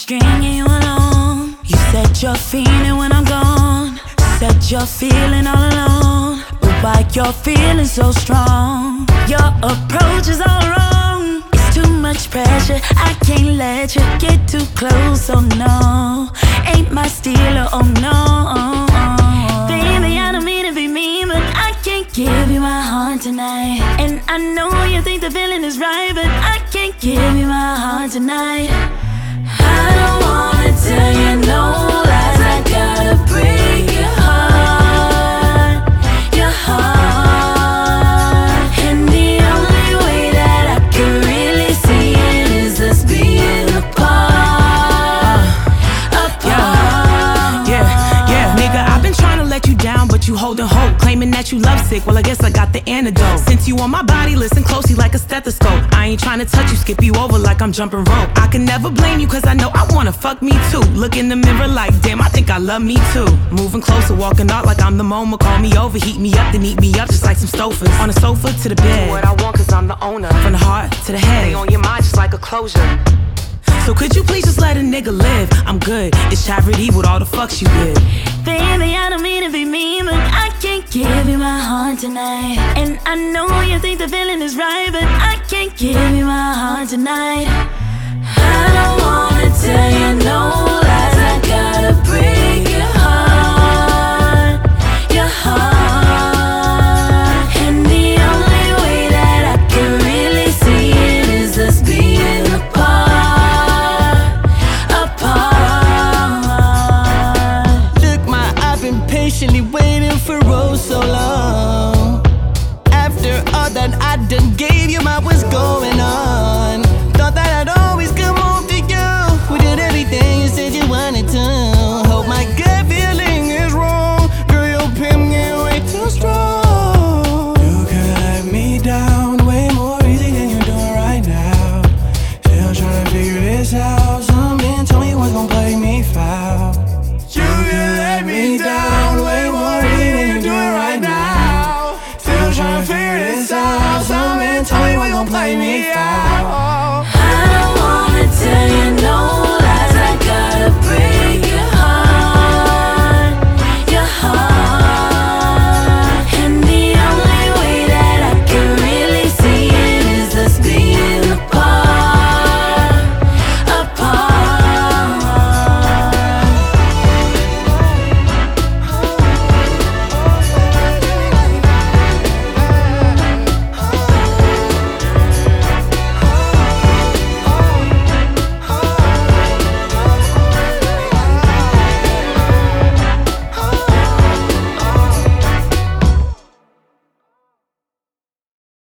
stringing you along. You said you're feeling when I'm gone. Said you're feeling all alone. But why you're feeling so strong? Your approach is all wrong. It's too much pressure, I can't let you get too close, oh no. Ain't my stealer, oh no. Baby, I don't mean to be mean, but I can't give you my heart tonight. And I know you think the feeling is right, but I can't give you my heart tonight. I don't wanna tell you no lies, I gotta break your heart, your heart. And the only way that I can really see it is us being apart, apart. Yeah, nigga, I've been trying to let you down, but you holding hope, claiming that you lovesick. Well, I guess I got the antidote. Since you on my body, listen closely like a stethoscope. I ain't trying to touch you, skip you over like I'm jumping rope. I can never blame you, cause I know I wanna fuck me too. Look in the mirror like, damn, I think I love me too. Moving closer, walking out like I'm the MoMA. Call me over, heat me up, then eat me up just like some stofers. On the sofa to the bed, what I want cause I'm the owner. From the heart to the head, they on your mind just like a closure. So could you please just let a nigga live? I'm good, it's charity with all the fucks you give. Baby, I don't mean to be mean, but I can't give you my heart tonight. And I know you think the feeling is right, but I can't give you my heart tonight. I don't wanna tell you no lies, I gotta break your heart, your heart. And the only way that I can really see it is us being apart, apart. Look, I've been patiently waiting for oh so long. After all that I done gave